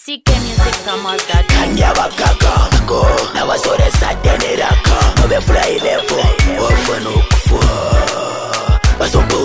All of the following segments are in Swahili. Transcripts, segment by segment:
CKMusicPromos.com. Kanyabakaka go nabasore sateniraka nobe fly level ofana ukufa basombu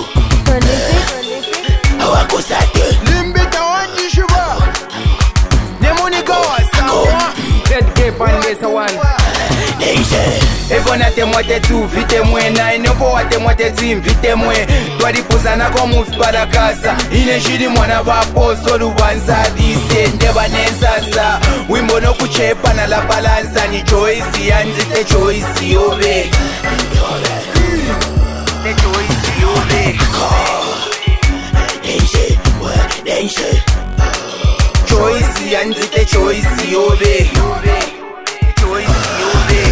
awakosate Limbita wanjishiba Nemonika wasawa ZK Pandesa one Neise Evona temote tu vite mwe na enopo wa temote tim vite mwe Twadi pusana komu fpada kasa Ine shidi mwana wapo solu wanza dise ndeba nensasa Wimbo no kuchepa na la balansa ni choice yanzi te choice yobe Te choice yobe Neise Choice yanzi te choice yobe Choice yobe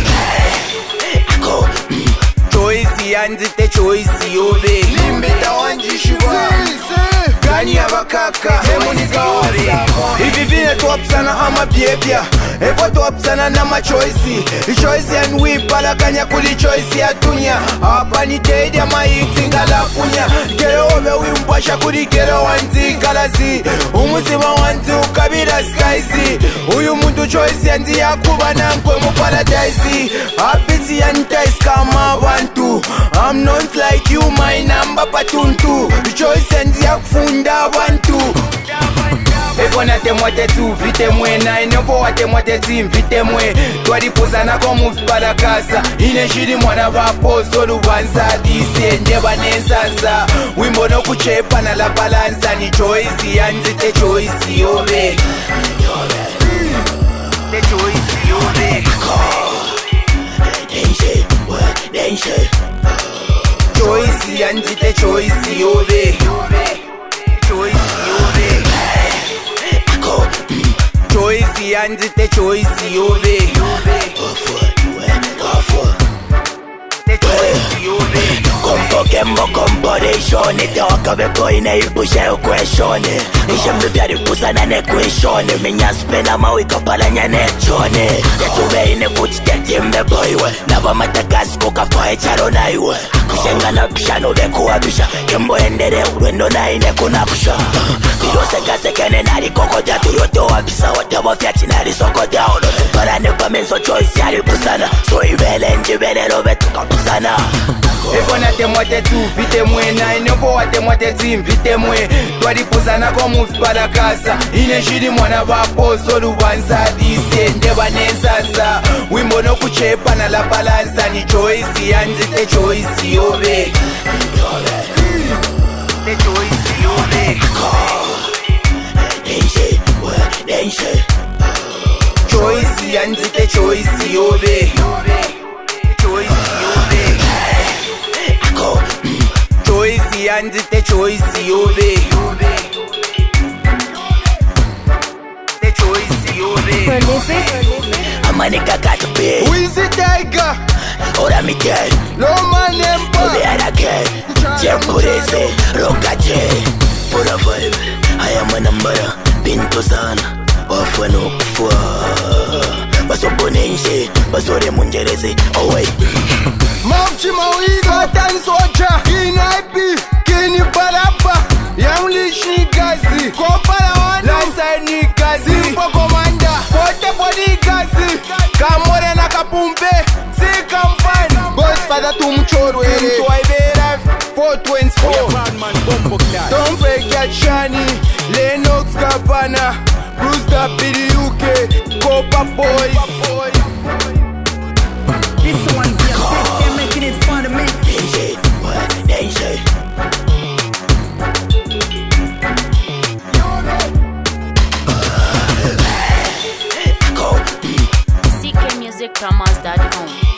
Choice yanzi te choice yobe Limbita wanjishiba Gani abakaka Nemonika wasa Hivi vile tuwapsana ama behavior Evo tuwapsana na ma choice Choice and we palakanya kuli choice ya dunya Hapa ni deidi ama hiti ngalafunya Gero obe wimbasha kuli gero wanti kalasi Umuzima wanti ukabira skiesi Uyu muntu choice yanti ya kuba na nkwe mu paradise Habiti yantais kama abantu I'm not like you my number patuntu Choice yanti ya kufunda abantu Evona temote tu vite mwe na enopo wa temote tim vite mwe Twadi pusana komu fpada kasa Ine shidi mwana wapo solu wanza dise ndeba nensasa Wimbo no kuchepa na la balansa ni choice yanzi te choice yobe Te choice yobe Neise Choice yanzi te choice yobe Choice yobe Choice yanzi te choice yobe Te choice yobe Kompokembo composition Itoka vepo inaibushe ukweshone Ishembe vyari pusana nekweshone Minyaspena mawiko pala nyane chone Yatuwe ine futi tetimbe boywe Nava matakasi kukafae charo na iwe Kushenga na pishano vekuwa bisha Kembo endere urwendo na ine kuna kusha Kiyose gase kene nari koko jatu yoto wabisa Watama fyati nari soko daolo Parane pamenso choice yari pusana So ivele njivele robe tukapusana Evona temote tu vite mwe na enopo wa temote tim vite mwe Twadi pusana komu fpada kasa Ine shidi mwana wapo solu wanza dise ndeba nensasa Wimbo no kuchepa na la balansa ni choice yanzi te choice yobe Te choice yobe Neise Choice yanzi te choice yobe Choice yobe Choice yanzi te choice yobe Te choice yobe Amanika katupe Wizi Tiger Ora Miguel Loma Nempa Ubearake Jempureze Rokaje For a vibe I am a number Pinto sana Wafwana ukufua Basopo neise Basore munjereze Oh wait Mavchi Mawiga Satan Soja Kinaipi Kini Baraba Young Lich Nikazi Kopala Wanda Lifeside Nikazi Simpo Commander Pote Body Gazi Kamore na Kapumpe Sika Mfani Boys Father Tumchorwe Mtuaibera 424 Don't forget Shani Lennox Cabana Bruce the Pidi UK Copa Boys This one's your sister making it fundamental. Neise CKMusicPromos.com.